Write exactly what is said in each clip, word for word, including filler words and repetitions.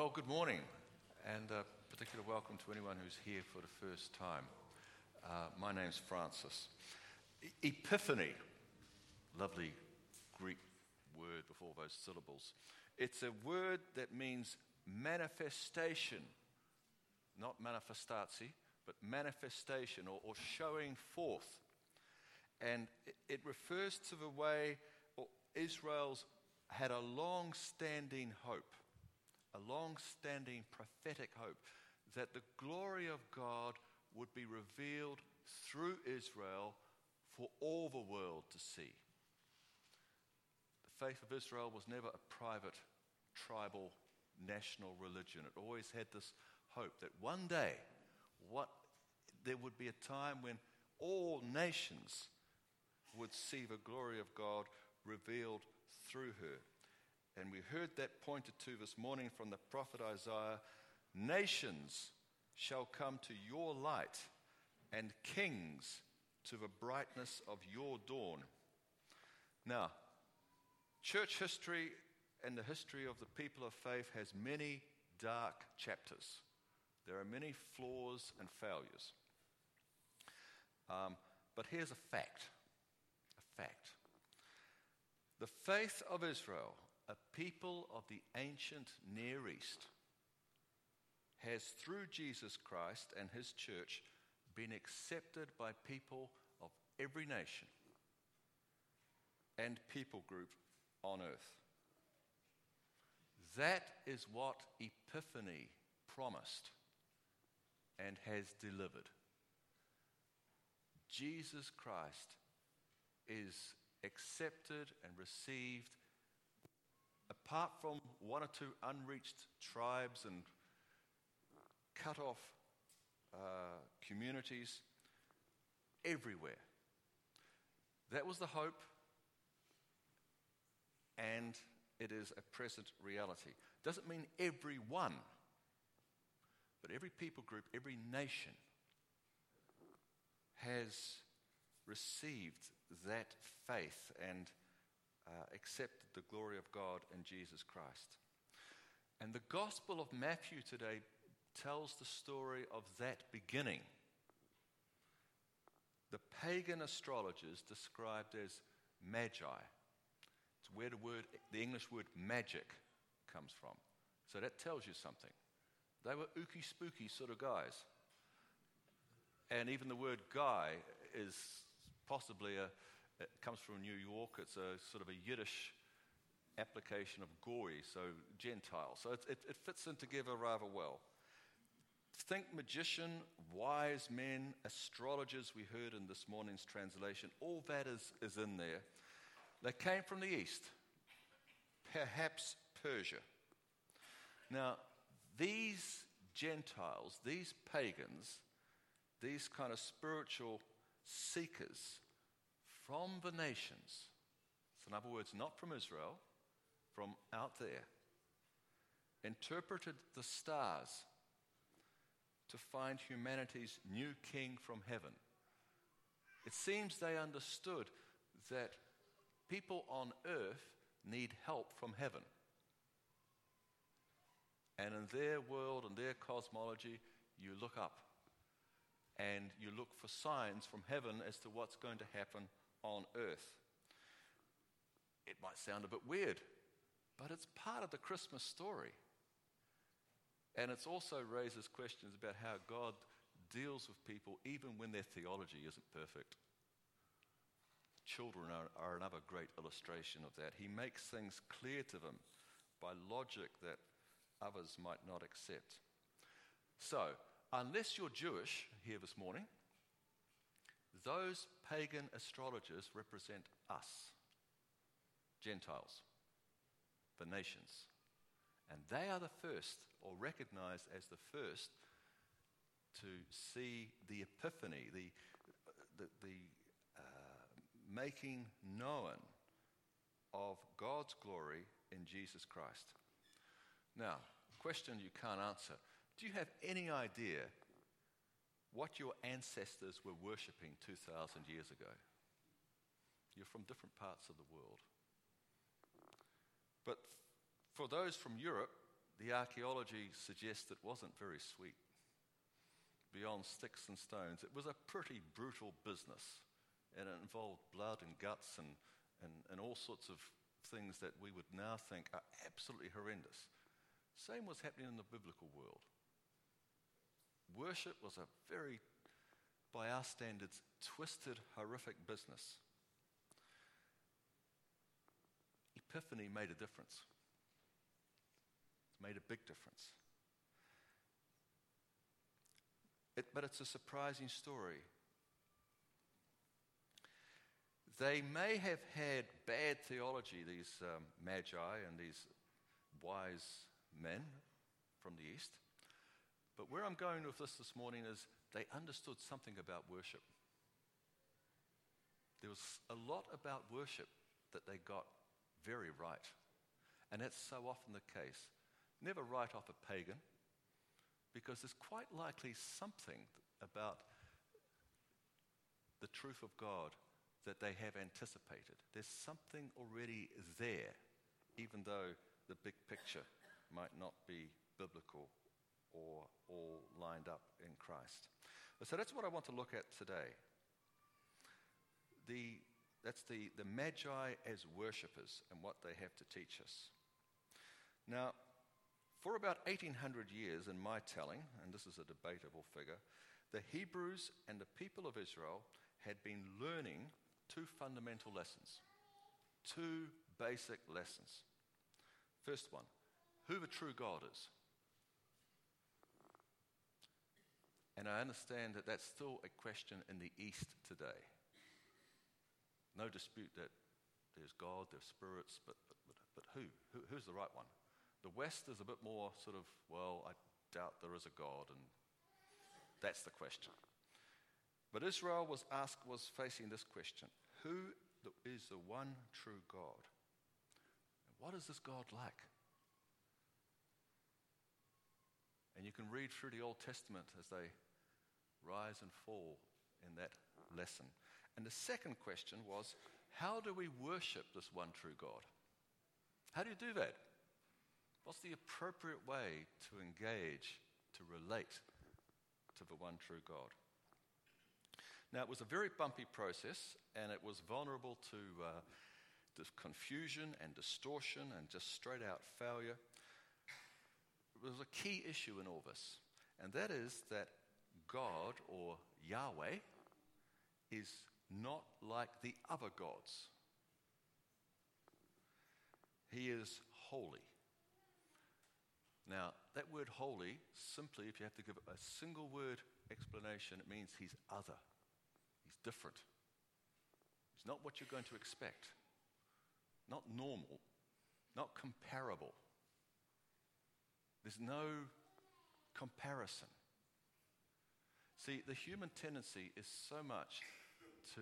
Well, good morning, and a particular welcome to anyone who's here for the first time. Uh, my name's Francis. E- Epiphany, lovely Greek word with all those syllables. It's a word that means manifestation, not manifestatio, but manifestation or, or showing forth. And it, it refers to the way Israel's had a long-standing hope, a long-standing prophetic hope that the glory of God would be revealed through Israel for all the world to see. The faith of Israel was never a private, tribal, national religion. It always had this hope that one day what, there would be a time when all nations would see the glory of God revealed through her. And we heard that pointed to this morning from the prophet Isaiah. Nations shall come to your light, and kings to the brightness of your dawn. Now, church history and the history of the people of faith has many dark chapters. There are many flaws and failures. Um, but here's a fact, a fact. The faith of Israel, a people of the ancient Near East, has through Jesus Christ and his church been accepted by people of every nation and people group on earth. That is what Epiphany promised and has delivered. Jesus Christ is accepted and received apart from one or two unreached tribes and cut off uh, communities everywhere. That was the hope, and it is a present reality. Doesn't mean everyone, but every people group, every nation has received that faith and uh, accepted the glory of God in Jesus Christ. And the Gospel of Matthew today tells the story of that beginning. The pagan astrologers described as magi. It's where the word, the English word magic comes from. So that tells you something. They were ooky spooky sort of guys. And even the word guy is possibly a, it comes from New York. It's a sort of a Yiddish application of goy, so Gentile. So it, it, it fits in together rather well. Think magician, wise men, astrologers we heard in this morning's translation. All that is, is in there. They came from the east, perhaps Persia. Now, these Gentiles, these pagans, these kind of spiritual seekers from the nations, so in other words, not from Israel, from out there, interpreted the stars to find humanity's new king from heaven. It seems they understood that people on earth need help from heaven. And in their world and their cosmology, you look up and you look for signs from heaven as to what's going to happen on earth. It might sound a bit weird, but it's part of the Christmas story. And it also raises questions about how God deals with people even when their theology isn't perfect. Children are, are another great illustration of that. He makes things clear to them by logic that others might not accept. So, unless you're Jewish here this morning, those pagan astrologers represent us, Gentiles, the nations. And they are the first, or recognized as the first, to see the epiphany, the, the, the uh, making known of God's glory in Jesus Christ. Now, question you can't answer. Do you have any idea what your ancestors were worshipping two thousand years ago? You're from different parts of the world. But for those from Europe, the archaeology suggests it wasn't very sweet. Beyond sticks and stones, it was a pretty brutal business, and it involved blood and guts and, and, and all sorts of things that we would now think are absolutely horrendous. Same was happening in the biblical world. Worship was a very, by our standards, twisted, horrific business. Epiphany made a difference. It made a big difference. It, but it's a surprising story. They may have had bad theology, these um, magi and these wise men from the east. But where I'm going with this this morning is they understood something about worship. There was a lot about worship that they got very right. And that's so often the case. Never write off a pagan, because there's quite likely something about the truth of God that they have anticipated. There's something already there, even though the big picture might not be biblical or all lined up in Christ. So that's what I want to look at today. The, that's the, the Magi as worshippers and what they have to teach us. Now, for about eighteen hundred years in my telling, and this is a debatable figure, the Hebrews and the people of Israel had been learning two fundamental lessons, two basic lessons. First one, who the true God is. And I understand that that's still a question in the East today. No dispute that there's God, there's spirits, but, but, but, but who? who? Who's the right one? The West is a bit more sort of, well, I doubt there is a God, and that's the question. But Israel was asked, was facing this question: who is the one true God? And what is this God like? And you can read through the Old Testament as they rise and fall in that lesson. And the second question was, how do we worship this one true God? How do you do that? What's the appropriate way to engage, to relate to the one true God? Now, it was a very bumpy process, and it was vulnerable to uh, this confusion and distortion and just straight-out failure. There was a key issue in all this, and that is that God, or Yahweh, is not like the other gods. He is holy. Now, that word holy, simply, if you have to give a single word explanation, it means he's other. He's different. He's not what you're going to expect. Not normal. Not comparable. There's no comparison. See, the human tendency is so much to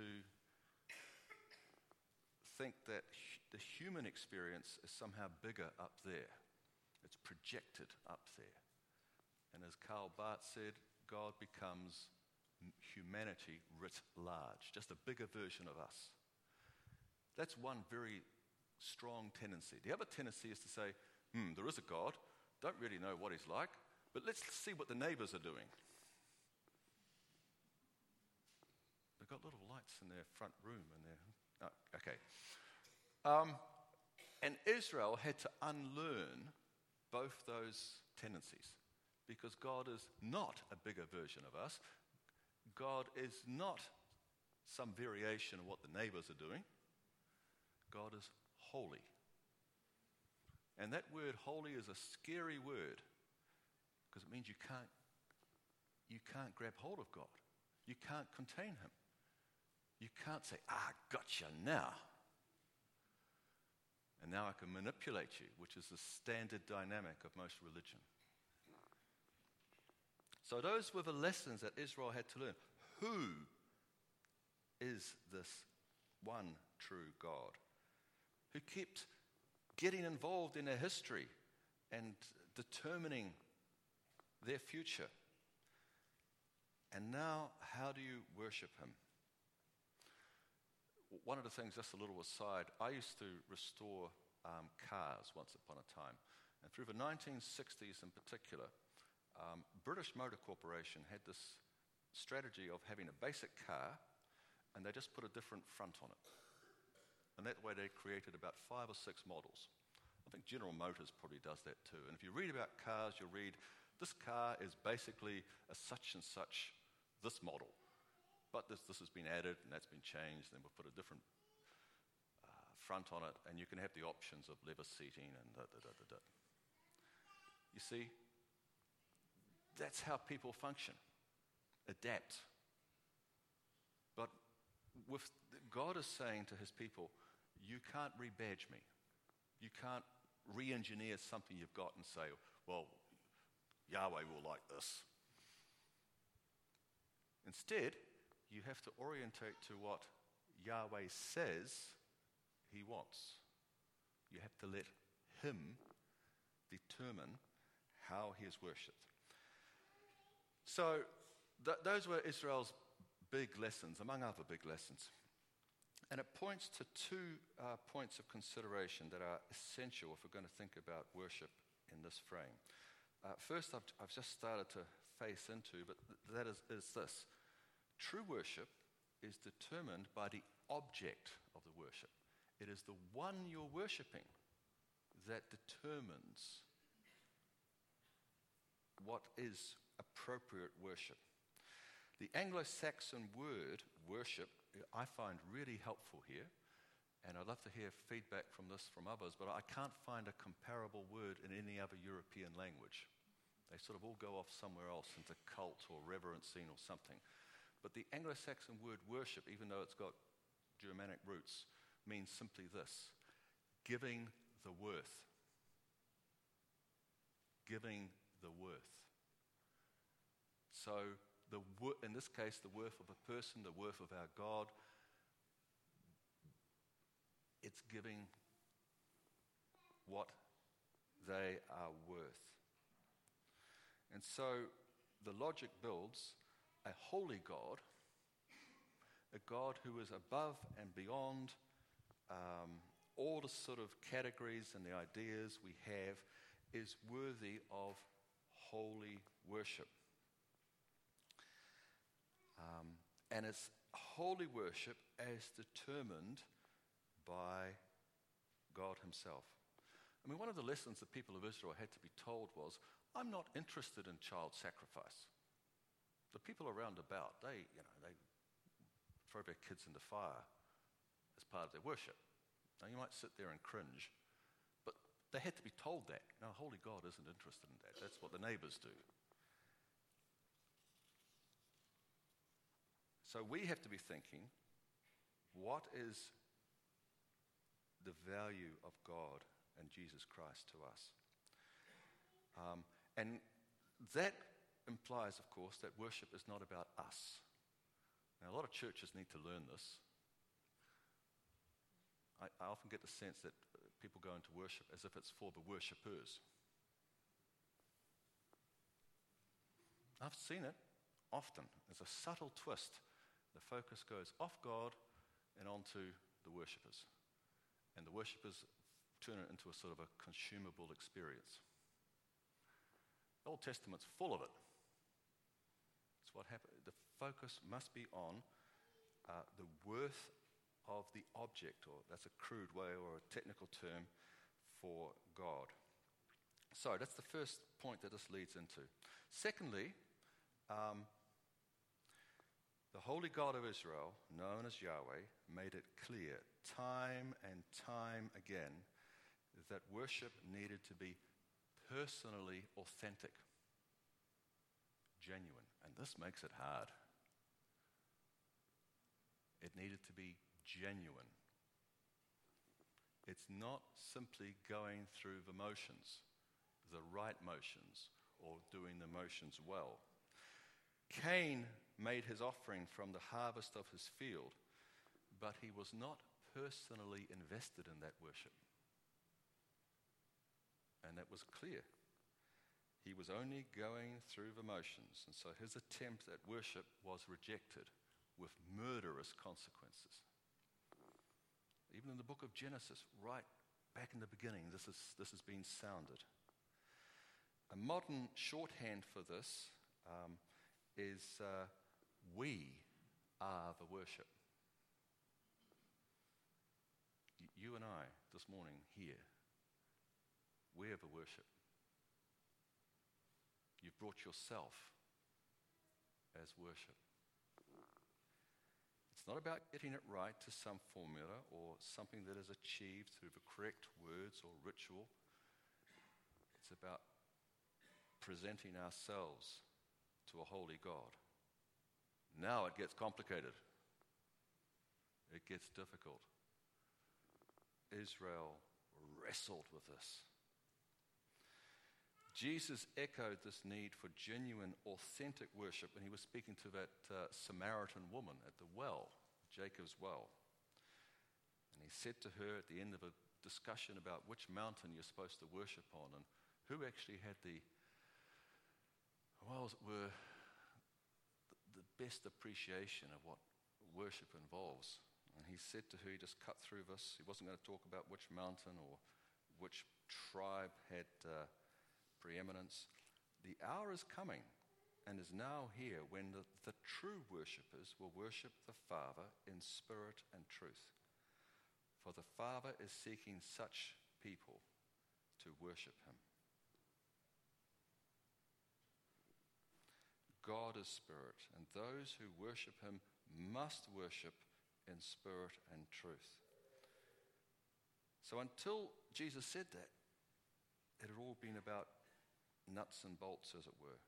think that hu- the human experience is somehow bigger up there. It's projected up there. And as Karl Barth said, God becomes humanity writ large, just a bigger version of us. That's one very strong tendency. The other tendency is to say, hmm, there is a God, don't really know what he's like, but let's see what the neighbors are doing. They've got little lights in their front room and their oh, okay. Um, and Israel had to unlearn both those tendencies, because God is not a bigger version of us. God is not some variation of what the neighbors are doing. God is holy. And that word holy is a scary word, because it means you can't you can't grab hold of God. You can't contain him. You can't say, ah, gotcha now. And now I can manipulate you, which is the standard dynamic of most religion. So those were the lessons that Israel had to learn. Who is this one true God who kept getting involved in their history and determining their future? And now, how do you worship him? One of the things, just a little aside, I used to restore um, cars once upon a time. And through the nineteen sixties in particular, um, British Motor Corporation had this strategy of having a basic car, and they just put a different front on it. And that way they created about five or six models. I think General Motors probably does that too. And if you read about cars, you'll read, this car is basically a such and such, this model. But this, this has been added, and that's been changed, and we'll put a different uh, front on it, and you can have the options of leather seating and da, da, da, da, da. You see, that's how people function. Adapt. But with God is saying to his people, you can't rebadge me. You can't re-engineer something you've got and say, well, Yahweh will like this. Instead, you have to orientate to what Yahweh says he wants. You have to let him determine how he is worshipped. So th- those were Israel's big lessons, among other big lessons. And it points to two uh, points of consideration that are essential if we're going to think about worship in this frame. Uh, first, I've, I've just started to face into, but th- that is, is this. True worship is determined by the object of the worship. It is the one you're worshipping that determines what is appropriate worship. The Anglo-Saxon word worship I find really helpful here, and I'd love to hear feedback from this from others, but I can't find a comparable word in any other European language. They sort of all go off somewhere else into cult or reverencing or something. But the Anglo-Saxon word worship, even though it's got Germanic roots, means simply this: giving the worth. Giving the worth. So, the wor- in this case, the worth of a person, the worth of our God, it's giving what they are worth. And so the logic builds a holy God, a God who is above and beyond um, all the sort of categories and the ideas we have, is worthy of holy worship. Um, and it's holy worship as determined by God himself. I mean, one of the lessons the people of Israel had to be told was, I'm not interested in child sacrifice. The people around about, they, you know, they throw their kids in the fire as part of their worship. Now, you might sit there and cringe, but they had to be told that. No, holy God isn't interested in that. That's what the neighbors do. So we have to be thinking, what is the value of God and Jesus Christ to us? Um, and that implies, of course, that worship is not about us. Now, a lot of churches need to learn this. I, I often get the sense that people go into worship as if it's for the worshippers. I've seen it often. There's a subtle twist. The focus goes off God and onto the worshippers. And the worshippers turn it into a sort of a consumable experience. The Old Testament's full of it. It's what happened. The focus must be on uh, the worth of the object, or that's a crude way or a technical term for God. So that's the first point that this leads into. Secondly, um, the holy God of Israel, known as Yahweh, made it clear time and time again that worship needed to be personally authentic, genuine. And this makes it hard. It needed to be genuine. It's not simply going through the motions, the right motions, or doing the motions well. Cain made his offering from the harvest of his field, but he was not personally invested in that worship. And that was clear. He was only going through the motions, and so his attempt at worship was rejected with murderous consequences. Even in the book of Genesis, right back in the beginning, this is this has been sounded. A modern shorthand for this um, is uh, we are the worship. Y- you and I, this morning here, we're the worship. You've brought yourself as worship. It's not about getting it right to some formula or something that is achieved through the correct words or ritual. It's about presenting ourselves to a holy God. Now it gets complicated. It gets difficult. Israel wrestled with this. Jesus echoed this need for genuine, authentic worship when he was speaking to that uh, Samaritan woman at the well, Jacob's well. And he said to her at the end of a discussion about which mountain you're supposed to worship on and who actually had the, well, as it were, the best appreciation of what worship involves. And he said to her, he just cut through this. He wasn't going to talk about which mountain or which tribe had uh, preeminence. The hour is coming and is now here when the, the true worshippers will worship the Father in spirit and truth. For the Father is seeking such people to worship him. God is spirit, and those who worship him must worship in spirit and truth. So until Jesus said that, it had all been about nuts and bolts, as it were.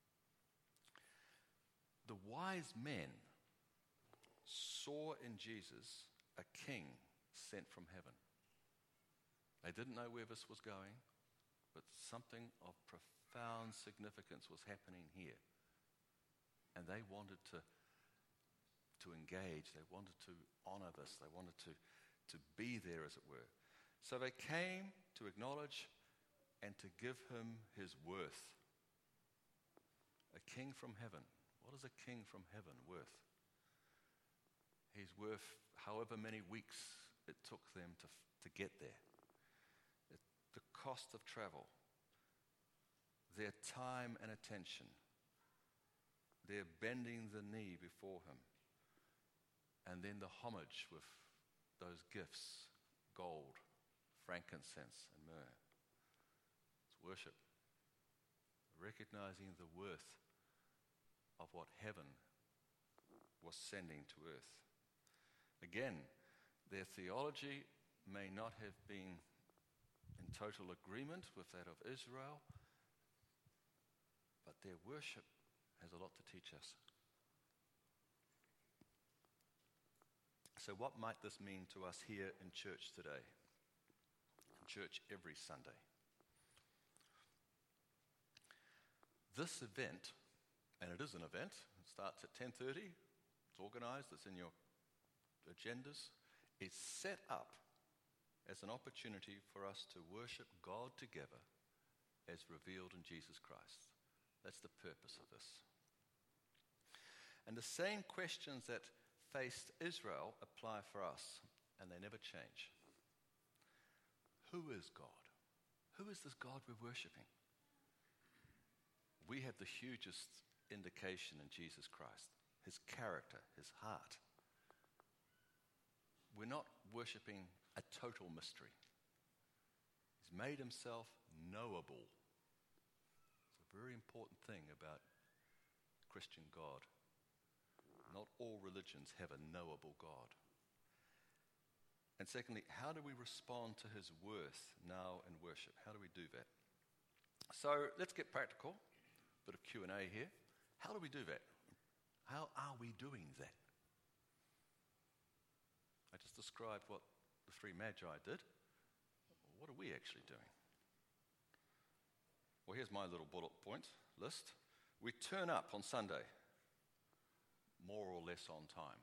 The wise men saw in Jesus a king sent from heaven. They didn't know where this was going, but something of profound significance was happening here. And they wanted to, to engage, they wanted to honor this, they wanted to, to be there, as it were. So they came to acknowledge and to give him his worth. A king from heaven. What is a king from heaven worth? He's worth however many weeks it took them to, to get there. It, the cost of travel, their time and attention, their bending the knee before him, and then the homage with those gifts, gold, frankincense, and myrrh. It's worship. Recognizing the worth of what heaven was sending to earth. Again, their theology may not have been in total agreement with that of Israel, but their worship has a lot to teach us. So what might this mean to us here in church today? In church every Sunday. This event, and it is an event, it starts at ten thirty, it's organized, it's in your agendas, it's set up as an opportunity for us to worship God together as revealed in Jesus Christ. That's the purpose of this. And the same questions that faced Israel apply for us, and they never change. Who is God? Who is this God we're worshiping? We have the hugest indication in Jesus Christ, his character, his heart. We're not worshiping a total mystery. He's made himself knowable. It's a very important thing about Christian God. Not all religions have a knowable God. And secondly, how do we respond to his worth now in worship? How do we do that? So let's get practical. Bit of Q and A here. How do we do that? How are we doing that? I just described what the three magi did. What are we actually doing? Well, here's my little bullet point list. We turn up on Sunday, more or less on time.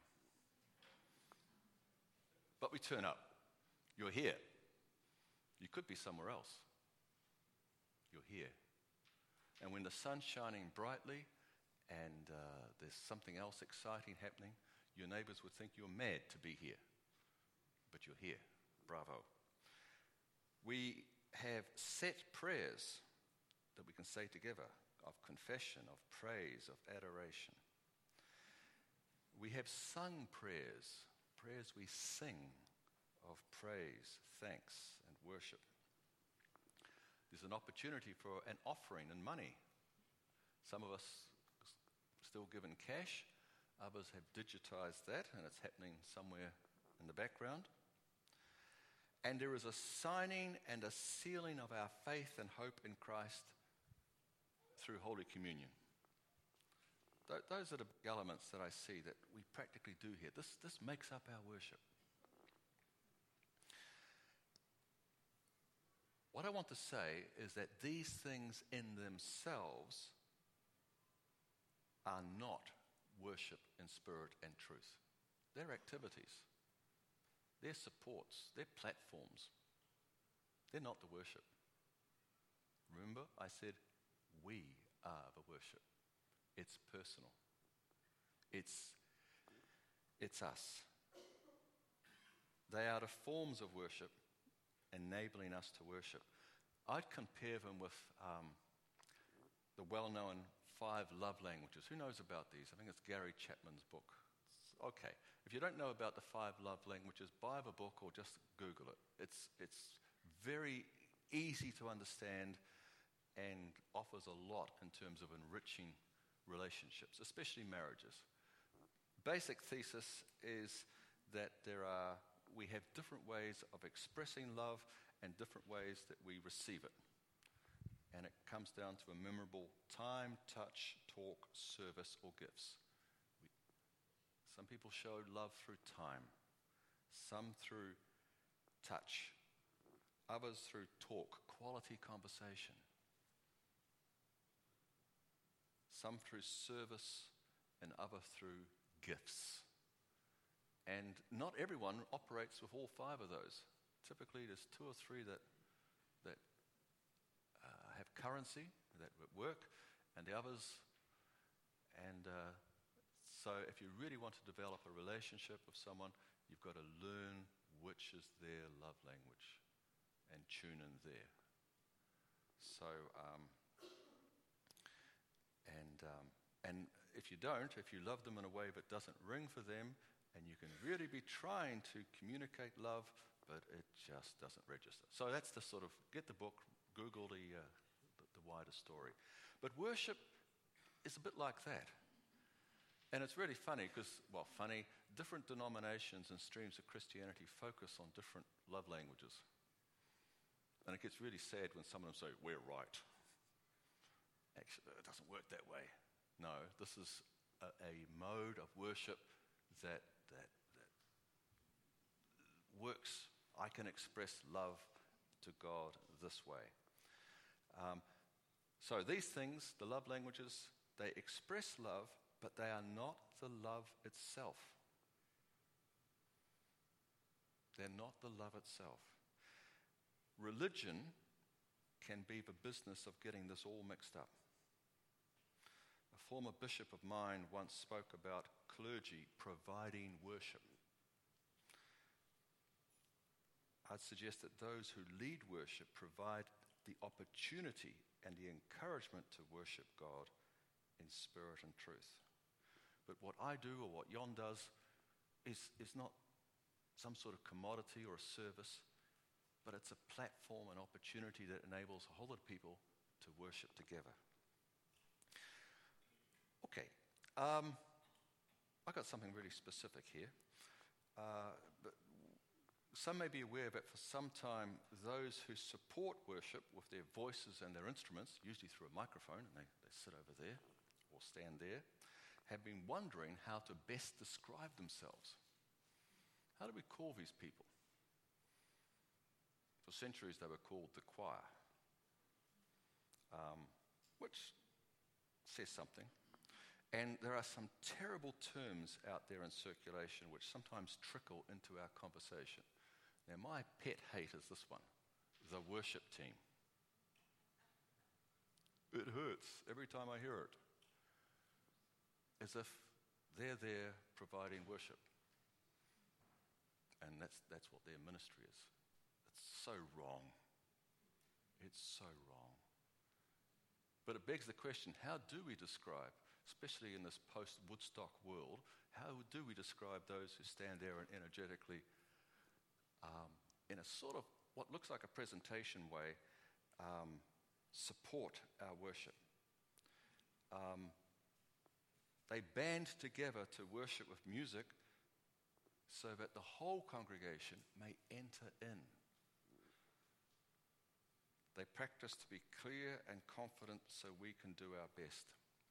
But we turn up. You're here. You could be somewhere else. You're here. And when the sun's shining brightly and uh, there's something else exciting happening, your neighbors would think you're mad to be here. But you're here. Bravo. We have set prayers that we can say together, of confession, of praise, of adoration. We have sung prayers, prayers we sing of praise, thanks, and worship. There's an opportunity for an offering in money. Some of us still give in cash, others have digitized that, and it's happening somewhere in the background. And there is a signing and a sealing of our faith and hope in Christ through Holy Communion. Th- those are the big elements that I see that we practically do here. This, this makes up our worship. What I want to say is that these things in themselves are not worship in spirit and truth. They're activities. They're supports. They're platforms. They're not the worship. Remember, I said, we are the worship. It's personal. It's, it's us. They are the forms of worship, enabling us to worship. I'd compare them with um, the well-known five love languages. Who knows about these? I think it's Gary Chapman's book. Okay, if you don't know about the five love languages, buy the book or just Google it. It's, it's very easy to understand and offers a lot in terms of enriching relationships, especially marriages. Basic thesis is that there are, we have different ways of expressing love and different ways that we receive it. And it comes down to a memorable time, touch, talk, service, or gifts. We, some people show love through time, some through touch, others through talk, quality conversation, some through service, and others through gifts. And not everyone operates with all five of those. Typically, there's two or three that that uh, have currency, that work, and the others. And uh, so if you really want to develop a relationship with someone, you've got to learn which is their love language and tune in there. So, um, and um, and if you don't, if you love them in a way that doesn't ring for them, and you can really be trying to communicate love, but it just doesn't register. So that's the sort of, get the book, Google the, uh, the, the wider story. But worship is a bit like that. And it's really funny because, well, funny, different denominations and streams of Christianity focus on different love languages. And it gets really sad when some of them say, we're right. Actually, it doesn't work that way. No, this is a, a mode of worship that, that, that works. I can express love to God this way. Um, so these things, the love languages, they express love, but they are not the love itself. They're not the love itself. Religion can be the business of getting this all mixed up. A former bishop of mine once spoke about clergy providing worship. I'd suggest that those who lead worship provide the opportunity and the encouragement to worship God in spirit and truth. But what I do or what Jon does is, is not some sort of commodity or a service, but it's a platform, an opportunity that enables a whole lot of people to worship together. Okay, um, I got something really specific here. Uh, but some may be aware that for some time, those who support worship with their voices and their instruments, usually through a microphone, and they, they sit over there or stand there, have been wondering how to best describe themselves. How do we call these people? For centuries, they were called the choir, um, which says something. And there are some terrible terms out there in circulation which sometimes trickle into our conversation. Now, my pet hate is this one, the worship team. It hurts every time I hear it. As if they're there providing worship. And that's, that's what their ministry is. It's so wrong. It's so wrong. But it begs the question, how do we describe, especially in this post-Woodstock world, how do we describe those who stand there and energetically, um, in a sort of what looks like a presentation way, um, support our worship? Um, they band together to worship with music so that the whole congregation may enter in. They practice to be clear and confident so we can do our best.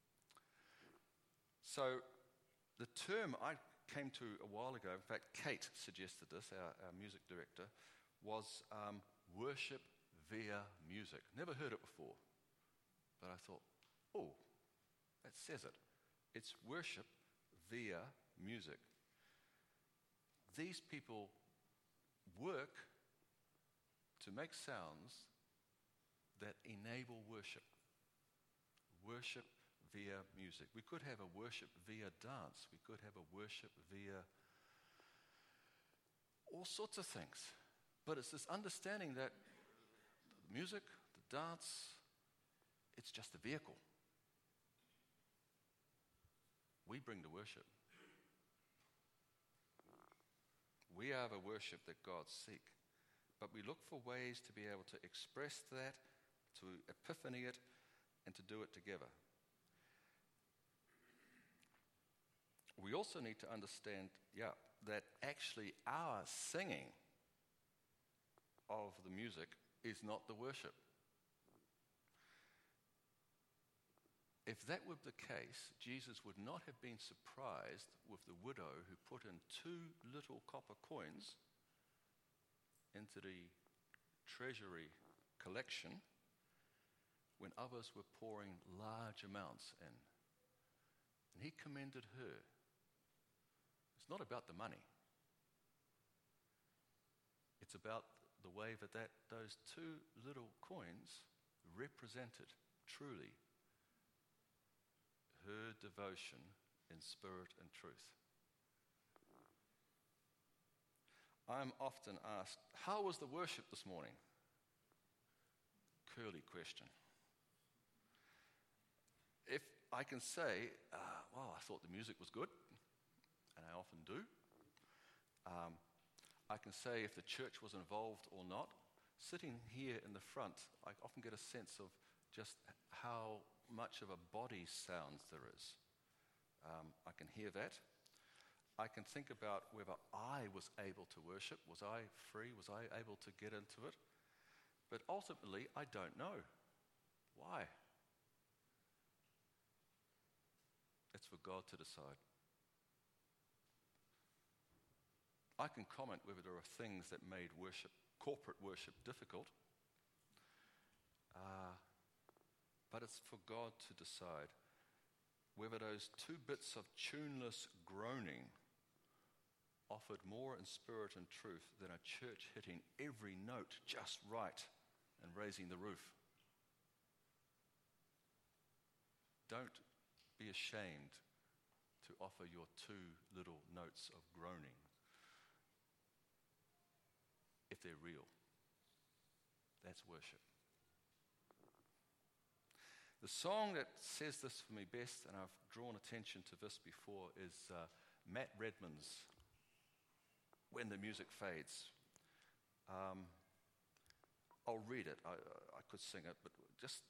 So the term I came to a while ago, in fact, Kate suggested this, our, our music director, was um, worship via music. Never heard it before, but I thought, oh, that says it. It's worship via music. These people work to make sounds that enable worship. Worship via music. We could have a worship via dance. We could have a worship via all sorts of things. But it's this understanding that the music, the dance, it's just a vehicle. We bring the worship. We are the worship that God seeks. But we look for ways to be able to express that, to epiphany it, and to do it together. We also need to understand, yeah, that actually our singing of the music is not the worship. If that were the case, Jesus would not have been surprised with the widow who put in two little copper coins into the treasury collection when others were pouring large amounts in. And he commended her. It's not about the money. It's about the way that, that those two little coins represented truly her devotion in spirit and truth. I'm often asked, how was the worship this morning? Curly question. If I can say, uh, well, I thought the music was good, and I often do. Um, I can say if the church was involved or not. Sitting here in the front, I often get a sense of just how much of a body sounds there is. Um, I can hear that. I can think about whether I was able to worship. Was I free? Was I able to get into it? But ultimately, I don't know. Why? It's for God to decide. I can comment whether there are things that made worship, corporate worship, difficult. Uh, but it's for God to decide whether those two bits of tuneless groaning offered more in spirit and truth than a church hitting every note just right and raising the roof. Don't be ashamed to offer your two little notes of groaning if they're real. That's worship. The song that says this for me best, and I've drawn attention to this before, is uh, Matt Redman's When the Music Fades. Um, I'll read it. I, I could sing it, but just,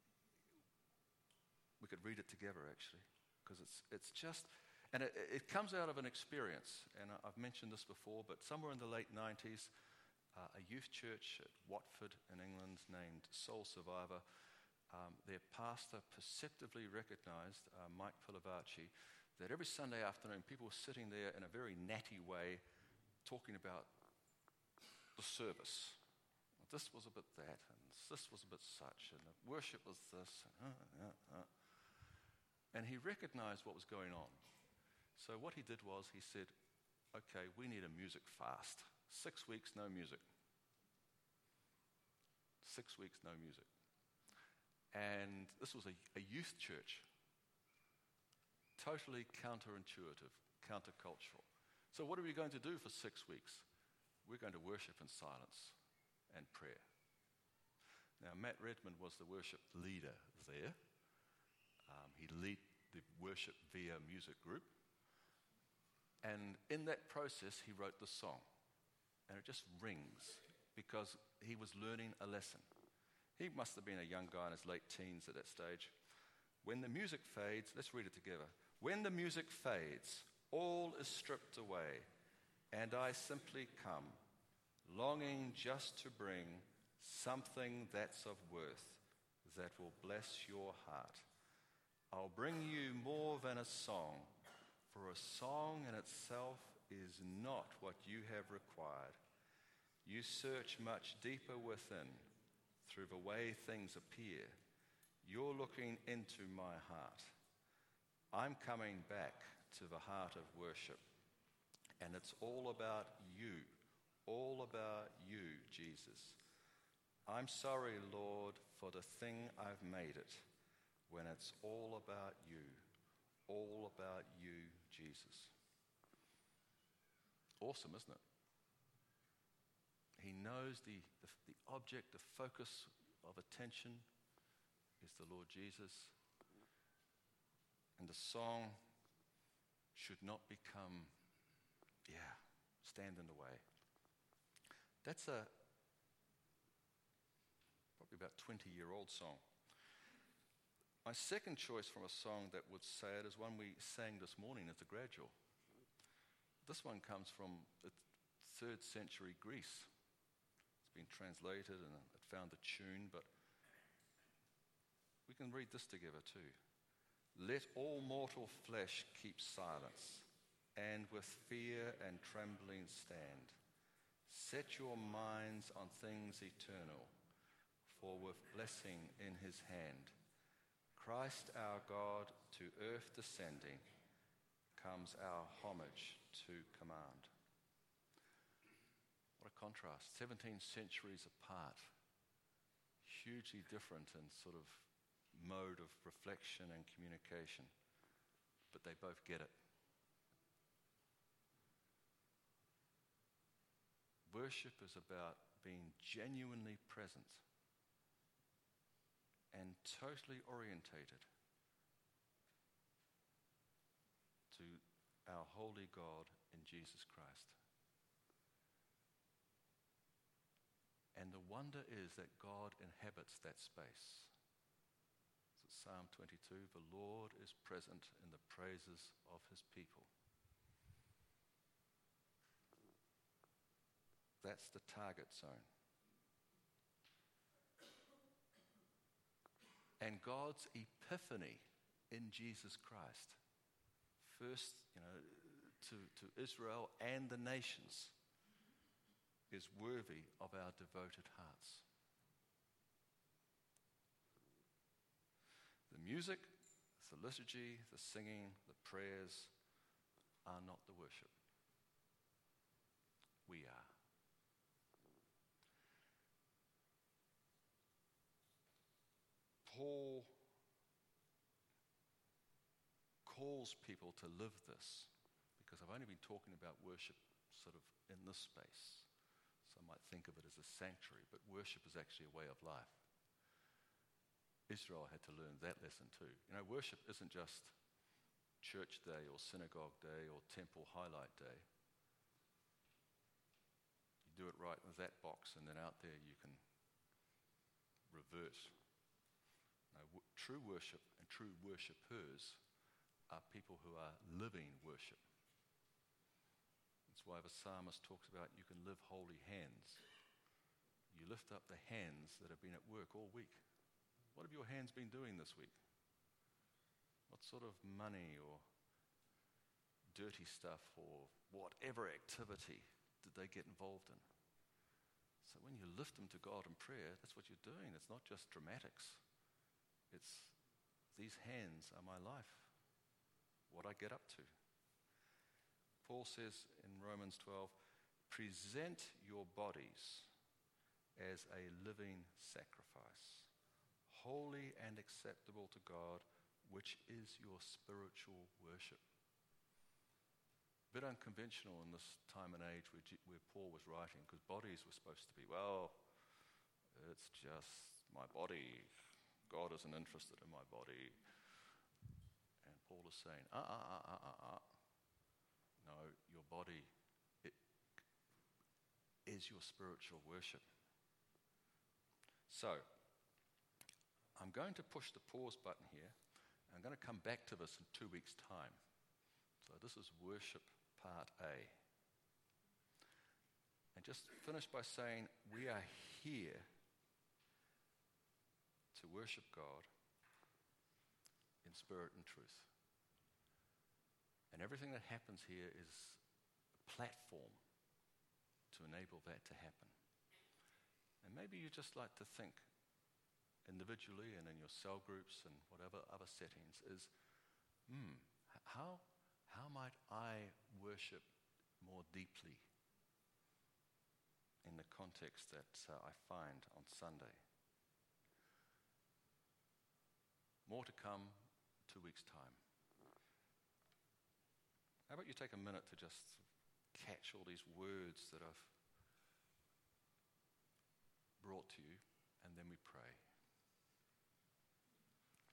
we could read it together actually, because it's it's just, and it, it comes out of an experience, and I've mentioned this before, but somewhere in the late nineties, uh, a youth church at Watford in England named Soul Survivor, um, their pastor perceptively recognized, uh, Mike Pilavachi, that every Sunday afternoon people were sitting there in a very natty way talking about the service. This was a bit that, and this was a bit such, and the worship was this. And, uh, uh, uh. and he recognized what was going on. So what he did was he said, okay, we need a music fast. Six weeks, no music. Six weeks, no music. And this was a, a youth church. Totally counterintuitive, countercultural. So what are we going to do for six weeks? We're going to worship in silence and prayer. Now, Matt Redmond was the worship leader there. Um, he led the worship via music group. And in that process, he wrote the song. And it just rings because he was learning a lesson. He must have been a young guy in his late teens at that stage. When the music fades, let's read it together. When the music fades, all is stripped away, and I simply come, longing just to bring something that's of worth that will bless your heart. I'll bring you more than a song, for a song in itself is not what you have required. You search much deeper within, through the way things appear. You're looking into my heart. I'm coming back to the heart of worship, and it's all about you, all about you, Jesus. I'm sorry, Lord, for the thing I've made it, when it's all about you, all about you, Jesus. Awesome, isn't it? He knows the, the, the object, the focus of attention is the Lord Jesus. And the song should not become, yeah, stand in the way. That's a probably about twenty-year-old song. My second choice from a song that would say it is one we sang this morning at the Gradual. This one comes from the third century Greece. It's been translated and it found a tune, but we can read this together too. Let all mortal flesh keep silence, and with fear and trembling stand. Set your minds on things eternal, for with blessing in his hand, Christ our God to earth descending, comes our homage to command. What a contrast. seventeen centuries apart, hugely different in sort of mode of reflection and communication, but they both get it. Worship is about being genuinely present and totally orientated to our holy God in Jesus Christ. And the wonder is that God inhabits that space. So Psalm twenty-two, the Lord is present in the praises of his people. That's the target zone. And God's epiphany in Jesus Christ, first, you know, to, to Israel and the nations, is worthy of our devoted hearts. The music, the liturgy, the singing, the prayers are not the worship. We are. Paul calls people to live this, because I've only been talking about worship sort of in this space. So I might think of it as a sanctuary, but worship is actually a way of life. Israel had to learn that lesson too. You know, worship isn't just church day or synagogue day or temple highlight day. You do it right with that box, and then out there you can revert. No, w- true worship and true worshippers are people who are living worship. That's why the psalmist talks about you can live holy hands. You lift up the hands that have been at work all week. What have your hands been doing this week? What sort of money or dirty stuff or whatever activity did they get involved in? So when you lift them to God in prayer, that's what you're doing. It's not just dramatics. It's these hands are my life, what I get up to. Paul says in Romans twelve, present your bodies as a living sacrifice, holy and acceptable to God, which is your spiritual worship. A bit unconventional in this time and age where, G- where Paul was writing, because bodies were supposed to be, well, it's just my body. God isn't interested in my body. And Paul is saying, uh, uh, uh, uh, uh, uh. No, your body, it is your spiritual worship. So, I'm going to push the pause button here. I'm going to come back to this in two weeks' time. So this is worship part A. And just finish by saying, we are here to worship God in spirit and truth. And everything that happens here is a platform to enable that to happen. And maybe you just like to think individually and in your cell groups and whatever other settings is, hmm, how, how might I worship more deeply in the context that uh, I find on Sunday? More to come, two weeks' time. How about you take a minute to just catch all these words that I've brought to you, and then we pray.